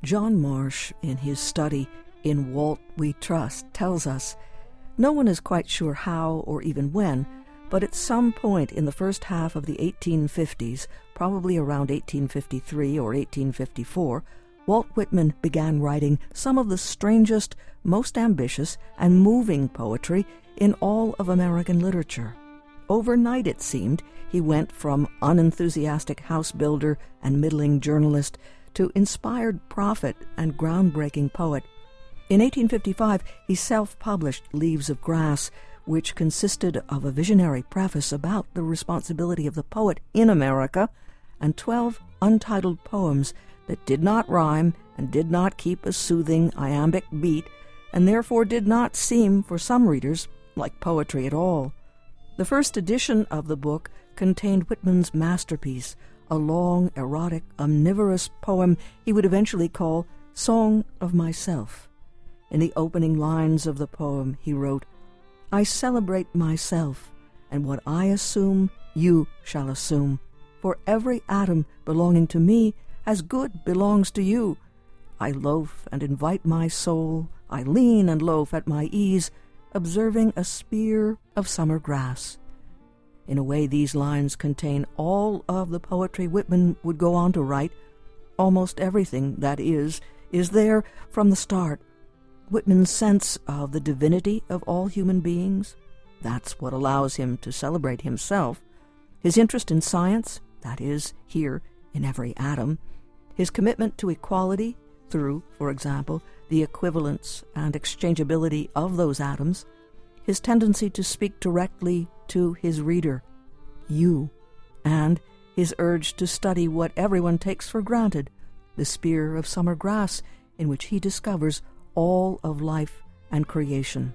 John Marsh, in his study In Walt We Trust, tells us, no one is quite sure how or even when, but at some point in the first half of the 1850s, probably around 1853 or 1854, Walt Whitman began writing some of the strangest, most ambitious, and moving poetry in all of American literature. Overnight, it seemed, he went from unenthusiastic house builder and middling journalist to inspired prophet and groundbreaking poet. In 1855, he self-published Leaves of Grass, which consisted of a visionary preface about the responsibility of the poet in America, and 12 untitled poems that did not rhyme and did not keep a soothing iambic beat, and therefore did not seem, for some readers, like poetry at all. The first edition of the book contained Whitman's masterpiece, a long, erotic, omnivorous poem he would eventually call Song of Myself. In the opening lines of the poem, he wrote, "I celebrate myself, and what I assume, you shall assume. For every atom belonging to me as good belongs to you. I loaf and invite my soul, I lean and loaf at my ease, observing a spear of summer grass." In a way, these lines contain all of the poetry Whitman would go on to write. Almost everything, that is there from the start. Whitman's sense of the divinity of all human beings, that's what allows him to celebrate himself. His interest in science, that is, here in every atom. His commitment to equality through, for example, the equivalence and exchangeability of those atoms. His tendency to speak directly to his reader, you, and his urge to study what everyone takes for granted, the spear of summer grass in which he discovers all of life and creation.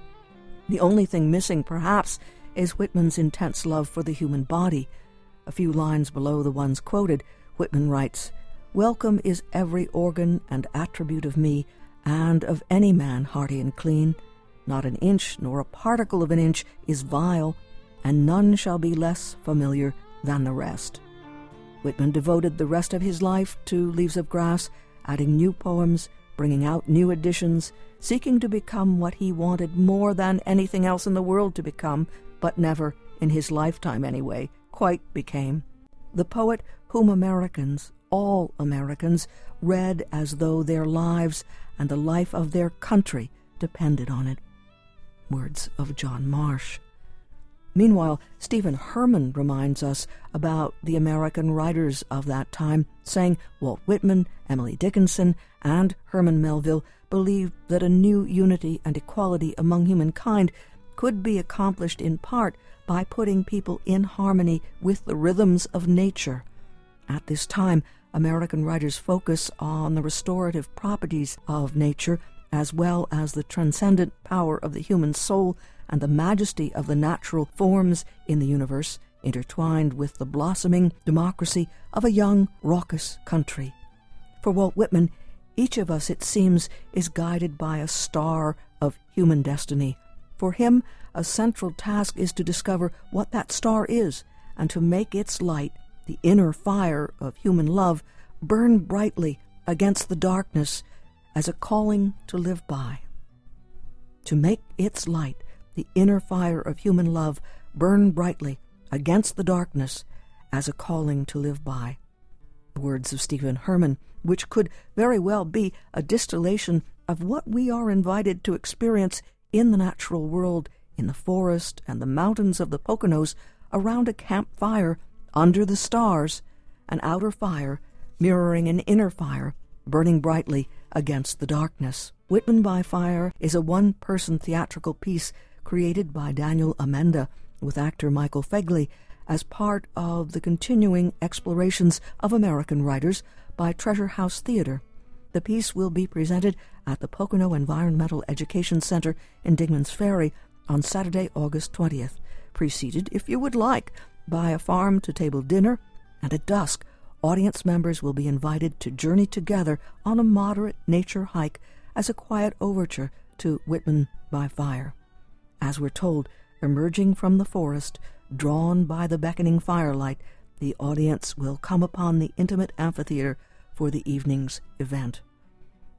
The only thing missing, perhaps, is Whitman's intense love for the human body. A few lines below the ones quoted, Whitman writes, "Welcome is every organ and attribute of me, and of any man hearty and clean. Not an inch nor a particle of an inch is vile, and none shall be less familiar than the rest." Whitman devoted the rest of his life to Leaves of Grass, adding new poems, bringing out new editions, seeking to become what he wanted more than anything else in the world to become, but never, in his lifetime anyway, quite became. The poet whom Americans, all Americans, read as though their lives and the life of their country depended on it. Words of John Marsh. Meanwhile, Stephen Herman reminds us about the American writers of that time, saying Walt Whitman, Emily Dickinson, and Herman Melville believed that a new unity and equality among humankind could be accomplished in part by putting people in harmony with the rhythms of nature. At this time, American writers focus on the restorative properties of nature as well as the transcendent power of the human soul and the majesty of the natural forms in the universe, intertwined with the blossoming democracy of a young, raucous country. For Walt Whitman, each of us, it seems, is guided by a star of human destiny. For him, a central task is to discover what that star is, and to make its light, the inner fire of human love, burn brightly against the darkness as a calling to live by. To make its light, the inner fire of human love, burn brightly against the darkness as a calling to live by. Words of Stephen Herman, which could very well be a distillation of what we are invited to experience in the natural world, in the forest and the mountains of the Poconos, around a campfire, under the stars, an outer fire mirroring an inner fire, burning brightly against the darkness. Whitman by Fire is a one-person theatrical piece created by Daniel Amenda with actor Michael Fegley as part of the continuing explorations of American writers by Treasure House Theater. The piece will be presented at the Pocono Environmental Education Center in Dingman's Ferry on Saturday, August 20th, preceded, if you would like, by a farm-to-table dinner, and at dusk, audience members will be invited to journey together on a moderate nature hike as a quiet overture to Whitman by Fire. As we're told, emerging from the forest, drawn by the beckoning firelight, the audience will come upon the intimate amphitheater for the evening's event.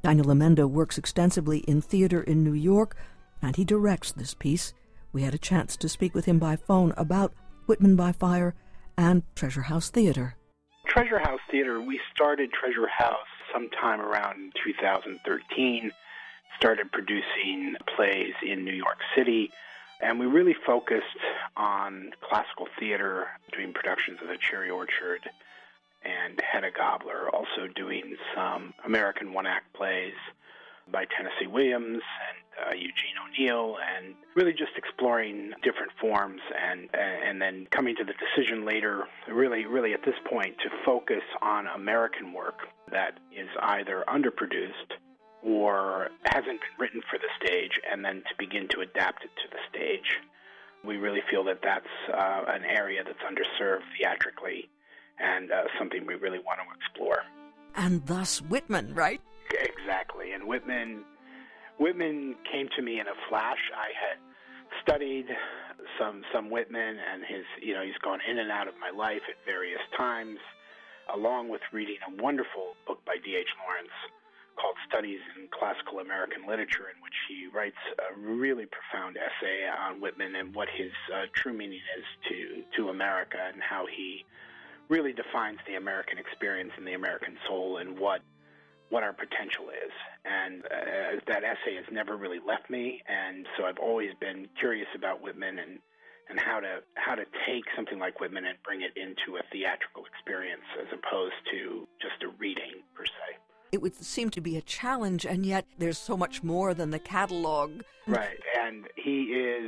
Daniel Amendo works extensively in theater in New York, and he directs this piece. We had a chance to speak with him by phone about Whitman by Fire and Treasure House Theater. Treasure House Theater, we started Treasure House sometime around 2013, started producing plays in New York City, and we really focused on classical theater, doing productions of The Cherry Orchard and Hedda Gabler, also doing some American one-act plays by Tennessee Williams and Eugene O'Neill, and really just exploring different forms and then coming to the decision later, really at this point, to focus on American work that is either underproduced or hasn't been written for the stage, and then to begin to adapt it to the stage. We really feel that that's an area that's underserved theatrically and something we really want to explore. And thus Whitman, right? Exactly. And Whitman came to me in a flash. I had studied some Whitman, and he's gone in and out of my life at various times, along with reading a wonderful book by D.H. Lawrence called Studies in Classical American Literature, in which he writes a really profound essay on Whitman and what his true meaning is to America, and how he really defines the American experience and the American soul and what our potential is. And that essay has never really left me, and so I've always been curious about Whitman and how to take something like Whitman and bring it into a theatrical experience as opposed to just a reading per se. It would seem to be a challenge, and yet there's so much more than the catalog. Right, and he is,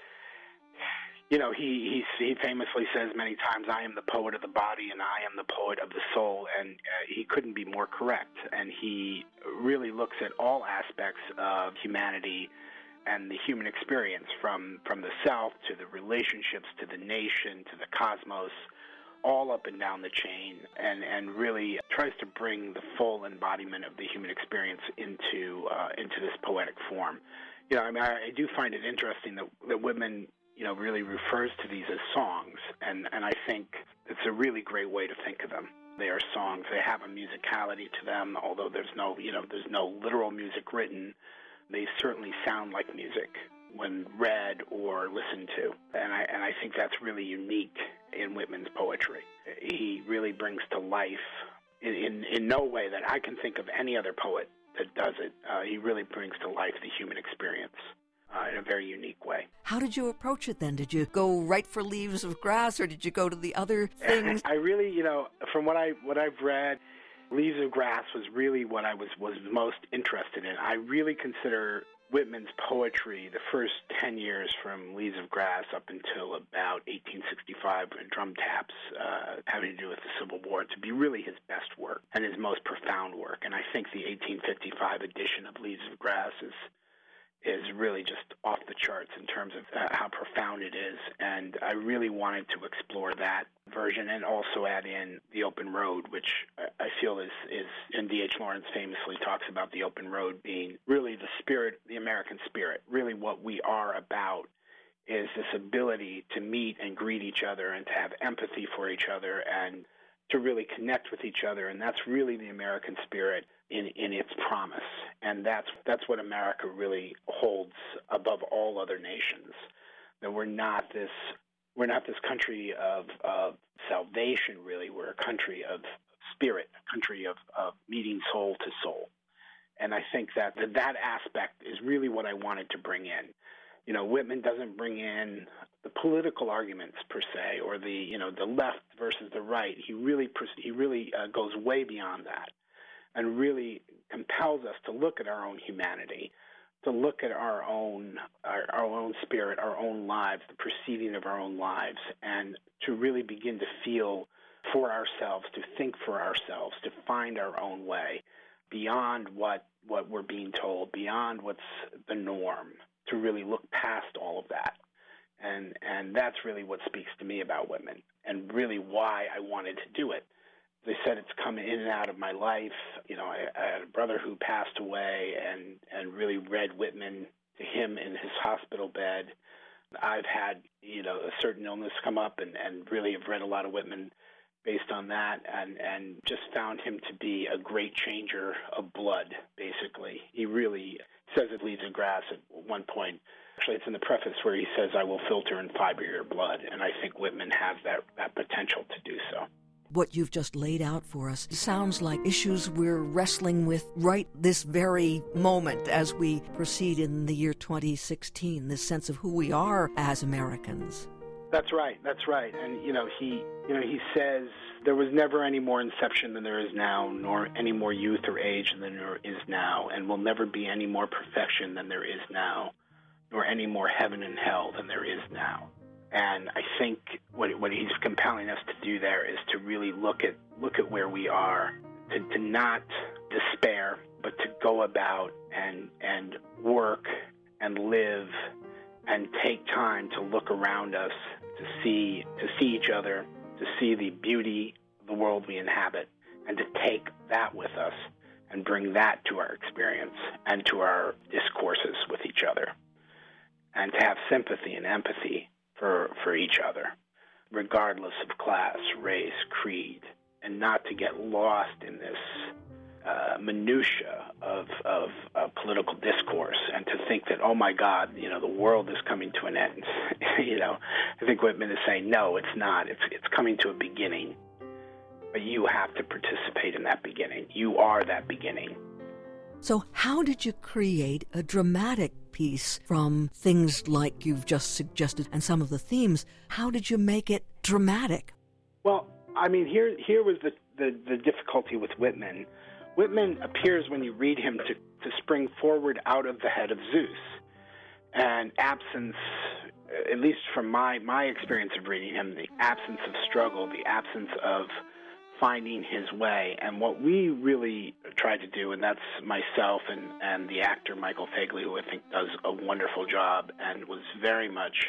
he famously says many times, I am the poet of the body and I am the poet of the soul, and he couldn't be more correct. And he really looks at all aspects of humanity and the human experience, from the South to the relationships to the nation to the cosmos, all up and down the chain, and really tries to bring the full embodiment of the human experience into this poetic form. I do find it interesting that Whitman really refers to these as songs, and I think it's a really great way to think of them. They are songs. They have a musicality to them, although there's no literal music written. They certainly sound like music when read or listened to, and I think that's really unique in Whitman's poetry. He really brings to life, in no way that I can think of any other poet that does it. He really brings to life the human experience in a very unique way. How did you approach it then? Did you go right for Leaves of Grass, or did you go to the other things? I really, from what I've read, Leaves of Grass was really what I was most interested in. I really consider Whitman's poetry, the first 10 years from Leaves of Grass up until about 1865, Drum Taps, having to do with the Civil War, to be really his best work and his most profound work. And I think the 1855 edition of Leaves of Grass is really just off the charts in terms of how profound it is. And I really wanted to explore that version and also add in The Open Road, which I feel is and D.H. Lawrence famously talks about the open road being really the spirit, the American spirit. Really what we are about is this ability to meet and greet each other and to have empathy for each other and to really connect with each other. And that's really the American spirit in its promise. And that's what America really holds above all other nations. That we're not this country of salvation, really. We're a country of spirit, a country of meeting soul to soul. And I think that aspect is really what I wanted to bring in. Whitman doesn't bring in the political arguments per se, or the left versus the right. He really goes way beyond that, and really compels us to look at our own humanity, to look at our own spirit, our own lives, the proceeding of our own lives, and to really begin to feel for ourselves, to think for ourselves, to find our own way beyond what we're being told, beyond what's the norm, to really look past all of that. And that's really what speaks to me about Whitman, and really why I wanted to do it. As I said, it's come in and out of my life. I had a brother who passed away, and really read Whitman to him in his hospital bed. I've had, a certain illness come up, and really have read a lot of Whitman based on that, and just found him to be a great changer of blood, basically. He really says it Leaves of Grass at one point. Actually, it's in the preface where he says, "I will filter and fiber your blood," and I think Whitman has that potential to do so. What you've just laid out for us sounds like issues we're wrestling with right this very moment as we proceed in the year 2016, this sense of who we are as Americans. That's right. And, he says there was never any more inception than there is now, nor any more youth or age than there is now, and will never be any more perfection than there is now, nor any more heaven and hell than there is now. And I think what he's compelling us to do there is to really look at where we are, to not despair, but to go about and work and live and take time to look around us, to see each other, to see the beauty of the world we inhabit, and to take that with us and bring that to our experience and to our discourses with each other, and to have sympathy and empathy for each other, regardless of class, race, creed, and not to get lost in this minutia of political discourse, and to think that, oh my God, the world is coming to an end. I think Whitman is saying, no, it's not. It's coming to a beginning, but you have to participate in that beginning. You are that beginning. So how did you create a dramatic piece from things like you've just suggested and some of the themes? How did you make it dramatic? Well, I mean, here was the difficulty with Whitman. Whitman appears, when you read him, to spring forward out of the head of Zeus. And absence, at least from my experience of reading him, the absence of struggle, the absence of finding his way. And what we really tried to do, and that's myself and the actor Michael Fagley, who I think does a wonderful job and was very much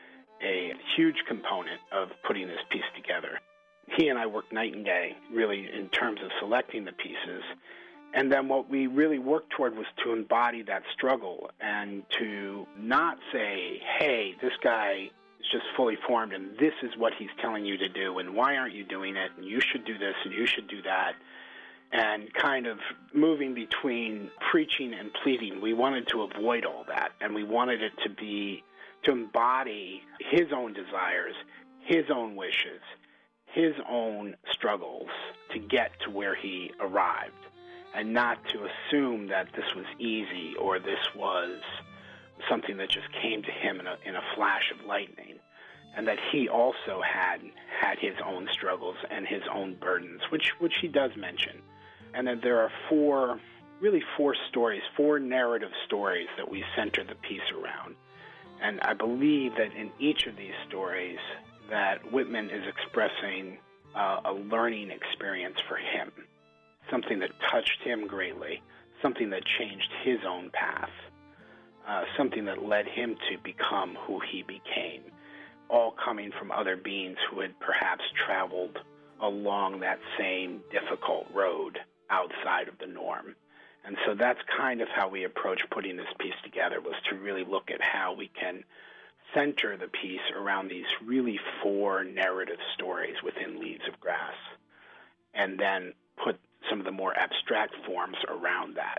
a huge component of putting this piece together. He and I worked night and day, really, in terms of selecting the pieces. And then what we really worked toward was to embody that struggle and to not say, hey, this guy is just fully formed and this is what he's telling you to do and why aren't you doing it and you should do this and you should do that, and kind of moving between preaching and pleading. We wanted to avoid all that, and we wanted it to embody his own desires, his own wishes, his own struggles to get to where he arrived, and not to assume that this was easy or this was something that just came to him in a flash of lightning, and that he also had his own struggles and his own burdens, which he does mention. And that there are four stories, four narrative stories that we center the piece around. And I believe that in each of these stories that Whitman is expressing a learning experience for him, something that touched him greatly, something that changed his own path, something that led him to become who he became, all coming from other beings who had perhaps traveled along that same difficult road outside of the norm. And so that's kind of how we approach putting this piece together, was to really look at how we can center the piece around these really four narrative stories within Leaves of Grass, and then put some of the more abstract forms around that,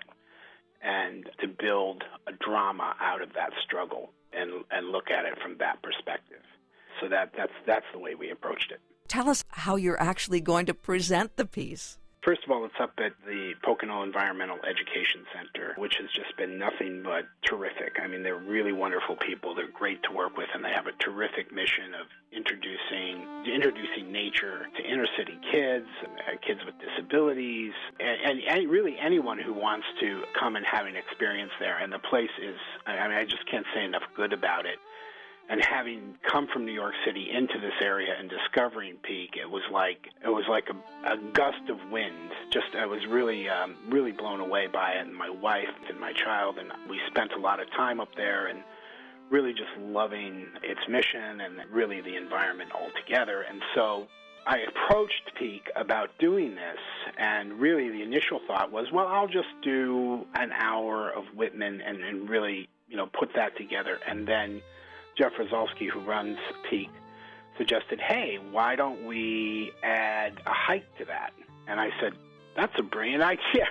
and to build a drama out of that struggle and look at it from that perspective. So that's the way we approached it. Tell us how you're actually going to present the piece. First of all, it's up at the Pocono Environmental Education Center, which has just been nothing but terrific. I mean, they're really wonderful people. They're great to work with, and they have a terrific mission of introducing nature to inner city kids, kids with disabilities, and really anyone who wants to come and have an experience there. And the place is, I just can't say enough good about it. And having come from New York City into this area and discovering Peak, it was like a gust of wind. I was really blown away by it, and my wife and my child, and we spent a lot of time up there, and really just loving its mission and really the environment altogether. And so I approached Peak about doing this, and really the initial thought was, well, I'll just do an hour of Whitman and really, put that together, and then Jeff Rosalsky, who runs Peak, suggested, hey, why don't we add a hike to that? And I said, that's a brilliant idea,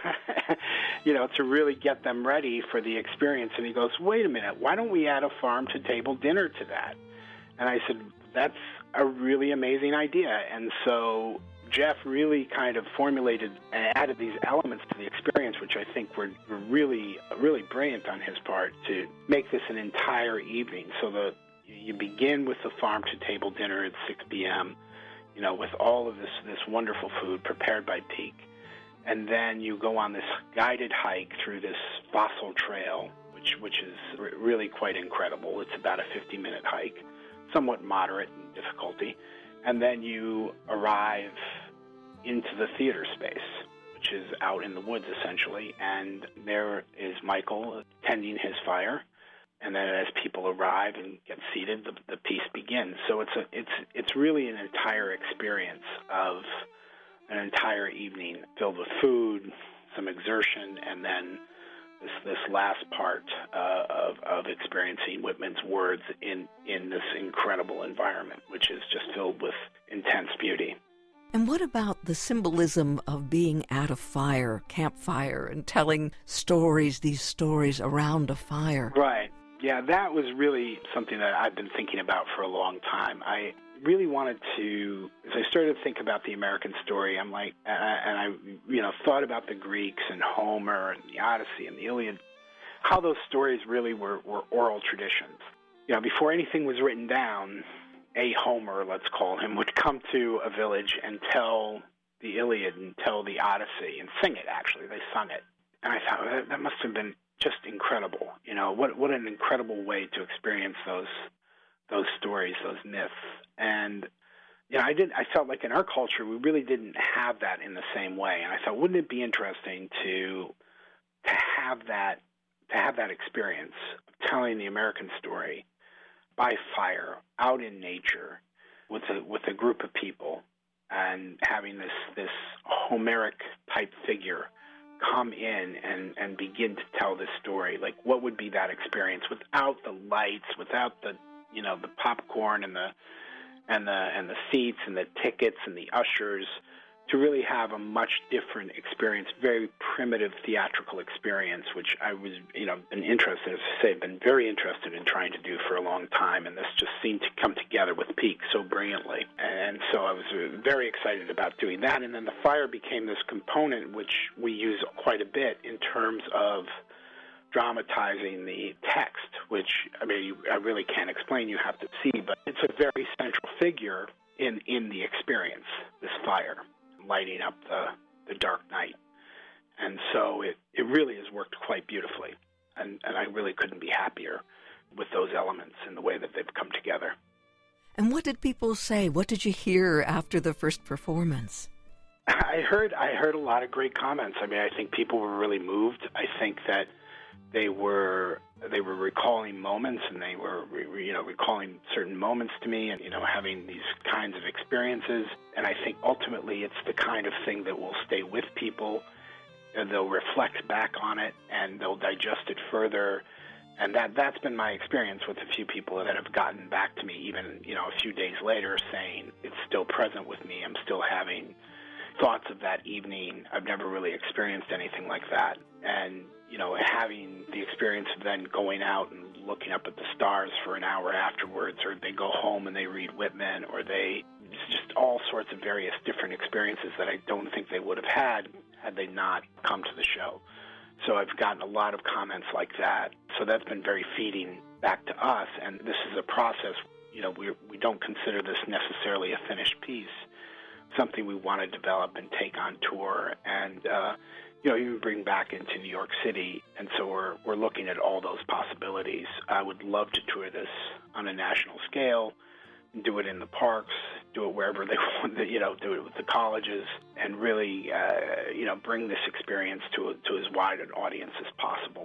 to really get them ready for the experience. And he goes, wait a minute, why don't we add a farm-to-table dinner to that? And I said, that's a really amazing idea. And so Jeff really kind of formulated and added these elements to the experience, which I think were really, really brilliant on his part to make this an entire evening. So you begin with the farm-to-table dinner at 6 p.m., with all of this wonderful food prepared by Peak. And then you go on this guided hike through this fossil trail, which is really quite incredible. It's about a 50-minute hike, somewhat moderate in difficulty. And then you arrive into the theater space, which is out in the woods, essentially. And there is Michael tending his fire. And then as people arrive and get seated, the piece begins. So it's really an entire experience of an entire evening filled with food, some exertion, and then this last part of experiencing Whitman's words in this incredible environment, which is just filled with intense beauty. And what about the symbolism of being at a fire, campfire, and telling these stories around a fire? Right. Yeah, that was really something that I've been thinking about for a long time. I really wanted to, as I started to think about the American story, I'm like, and I, thought about the Greeks and Homer and the Odyssey and the Iliad, how those stories really were oral traditions. Before anything was written down, a Homer, let's call him, would come to a village and tell the Iliad and tell the Odyssey and sing it, actually. They sung it. And I thought, that must have been just incredible. What an incredible way to experience those stories, those myths. And I felt like in our culture we really didn't have that in the same way. And I thought, wouldn't it be interesting to have that experience of telling the American story by fire, out in nature, with a group of people, and having this Homeric type figure come in and begin to tell this story. Like, what would be that experience without the lights, without the the popcorn and the seats and the tickets and the ushers, to really have a much different experience, very primitive theatrical experience, which I was, been interested, as I say, been very interested in trying to do for a long time, and this just seemed to come together with Peak so brilliantly. And so I was very excited about doing that, and then the fire became this component which we use quite a bit in terms of dramatizing the text, which, I really can't explain, you have to see, but it's a very central figure in the experience, this fire lighting up the dark night. And so it really has worked quite beautifully, and I really couldn't be happier with those elements and the way that they've come together. And what did people say? What did you hear after the first performance? I heard a lot of great comments. I think people were really moved. I think that they were recalling moments, and they were recalling certain moments to me, and having these kinds of experiences. And I think ultimately it's the kind of thing that will stay with people, and they'll reflect back on it, and they'll digest it further. And that's been my experience with a few people that have gotten back to me, even a few days later, saying it's still present with me. I'm still having thoughts of that evening. I've never really experienced anything like that. And having the experience of then going out and looking up at the stars for an hour afterwards, or they go home and they read Whitman, or just all sorts of various different experiences that I don't think they would have had they not come to the show. So I've gotten a lot of comments like that. So that's been very feeding back to us, and this is a process. We don't consider this necessarily a finished piece, something we want to develop and take on tour, and even bring back into New York City. And so we're looking at all those possibilities. I would love to tour this on a national scale, do it in the parks, do it wherever they want, do it with the colleges, and really, bring this experience to as wide an audience as possible.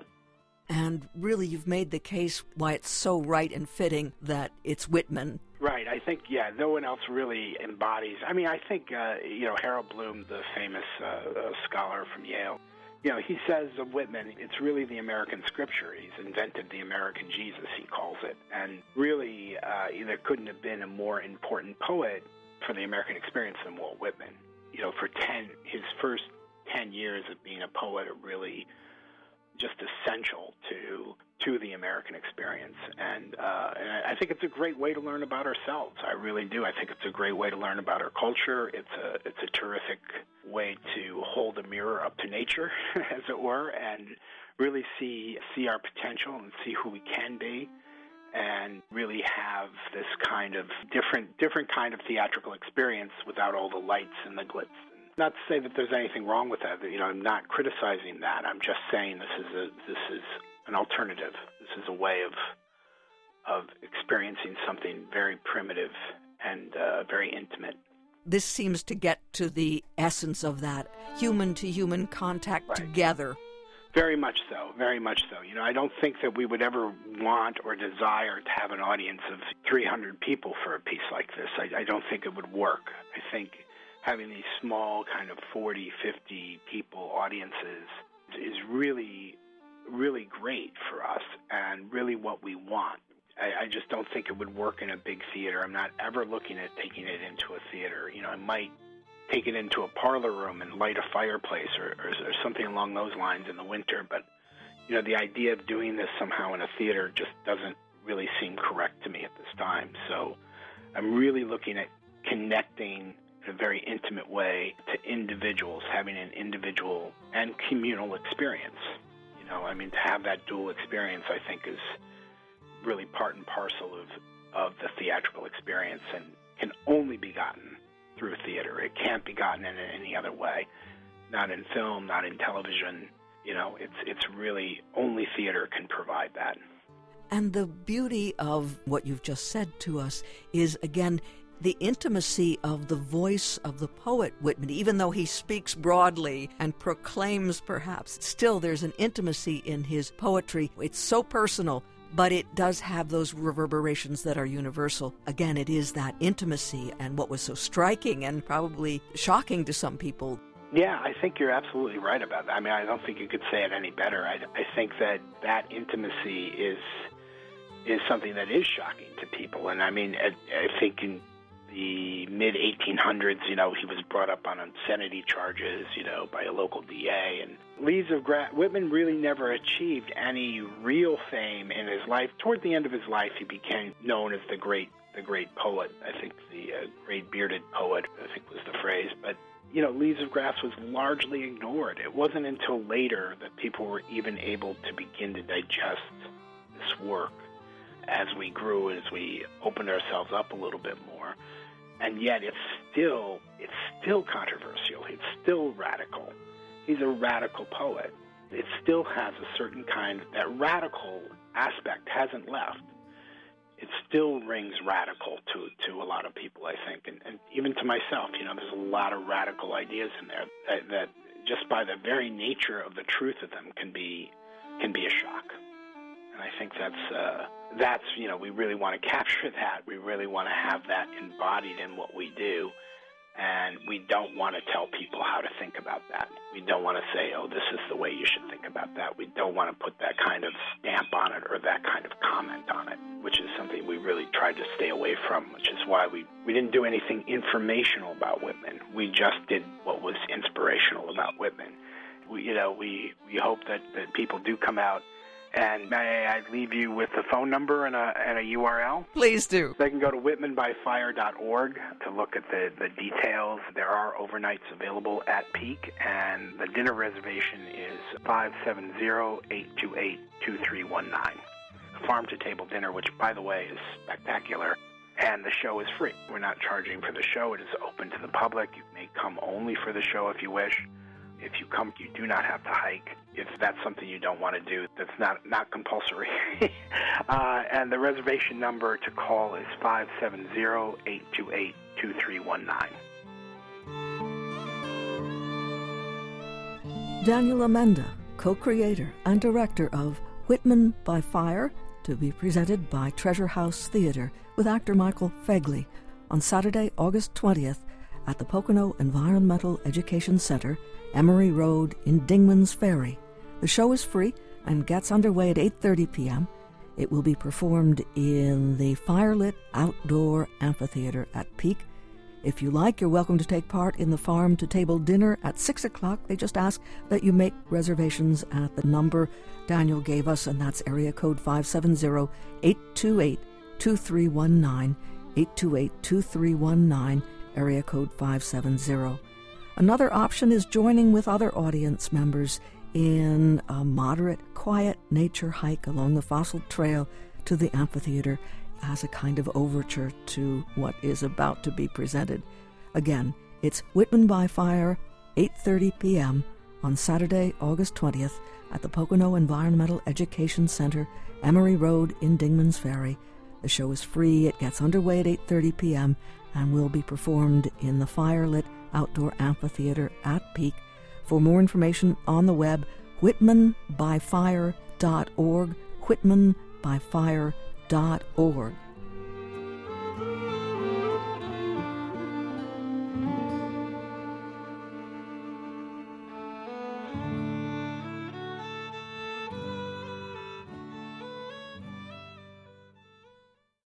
And really, you've made the case why it's so right and fitting that it's Whitman. Right. I think, no one else really embodies. I think, Harold Bloom, the famous scholar from Yale, He says of Whitman, it's really the American scripture. He's invented the American Jesus, he calls it. And really, there couldn't have been a more important poet for the American experience than Walt Whitman. For his first 10 years of being a poet are really just essential to the American experience. And I think it's a great way to learn about ourselves. I really do. I think it's a great way to learn about our culture. It's a terrific way to hold a mirror up to nature, as it were, and really see our potential and see who we can be, and really have this kind of different kind of theatrical experience without all the lights and the glitz. Not to say that there's anything wrong with that. I'm not criticizing that. I'm just saying this is an alternative. This is a way of experiencing something very primitive and very intimate. This seems to get to the essence of that human-to-human contact together. Very much so, very much so. I don't think that we would ever want or desire to have an audience of 300 people for a piece like this. I don't think it would work. I think having these small kind of 40, 50 people audiences is really, really great for us and really what we want. I just don't think it would work in a big theater. I'm not ever looking at taking it into a theater. I might take it into a parlor room and light a fireplace or something along those lines in the winter. But, the idea of doing this somehow in a theater just doesn't really seem correct to me at this time. So I'm really looking at connecting in a very intimate way to individuals, having an individual and communal experience. To have that dual experience, I think, is really part and parcel of the theatrical experience and can only be gotten through theater. It can't be gotten in any other way. Not in film, not in television. It's really only theater can provide that. And the beauty of what you've just said to us is, again, the intimacy of the voice of the poet Whitman. Even though he speaks broadly and proclaims, perhaps, still there's an intimacy in his poetry. It's so personal, but it does have those reverberations that are universal. Again, it is that intimacy and what was so striking and probably shocking to some people. Yeah, I think you're absolutely right about that. I don't think you could say it any better. I think that intimacy is something that is shocking to people. And I think in the mid-1800s, he was brought up on obscenity charges, by a local DA. And Whitman really never achieved any real fame in his life. Toward the end of his life, he became known as the great poet. I think the great bearded poet, I think was the phrase. But, Leaves of Grass was largely ignored. It wasn't until later that people were even able to begin to digest this work as we grew, as we opened ourselves up a little bit more. And yet it's still controversial. It's still radical. He's a radical poet. It still has a certain that radical aspect hasn't left. It still rings radical to a lot of people, I think, and even to myself. There's a lot of radical ideas in there that just by the very nature of the truth of them can be a shock. And I think that's we really want to capture that. We really want to have that embodied in what we do. And we don't want to tell people how to think about that. We don't want to say, this is the way you should think about that. We don't want to put that kind of stamp on it or that kind of comment on it, which is something we really tried to stay away from, which is why we didn't do anything informational about Whitman. We just did what was inspirational about Whitman. We hope that people do come out. And may I leave you with a phone number and a URL? Please do. They can go to whitmanbyfire.org to look at the details. There are overnights available at Peak, and the dinner reservation is 570-828-2319. A farm-to-table dinner, which, by the way, is spectacular. And the show is free. We're not charging for the show. It is open to the public. You may come only for the show if you wish. If you come, you do not have to hike. If that's something you don't want to do, that's not compulsory. And the reservation number to call is 570-828-2319. Daniel Amenda, co-creator and director of Whitman by Fire, to be presented by Treasure House Theatre with actor Michael Fegley on Saturday, August 20th at the Pocono Environmental Education Center, Emery Road in Dingman's Ferry. The show is free and gets underway at 8:30 p.m. It will be performed in the firelit outdoor amphitheater at Peak. If you like, you're welcome to take part in the farm-to-table dinner at 6 o'clock. They just ask that you make reservations at the number Daniel gave us, and that's area code 570-828-2319, 828-2319, area code 570. Another option is joining with other audience members in a moderate, quiet nature hike along the Fossil Trail to the amphitheater as a kind of overture to what is about to be presented. Again, it's Whitman by Fire, 8:30 p.m. on Saturday, August 20th at the Pocono Environmental Education Center, Emery Road in Dingman's Ferry. The show is free. It gets underway at 8:30 p.m. and will be performed in the firelit outdoor amphitheater at Peak. For more information on the web, whitmanbyfire.org, whitmanbyfire.org.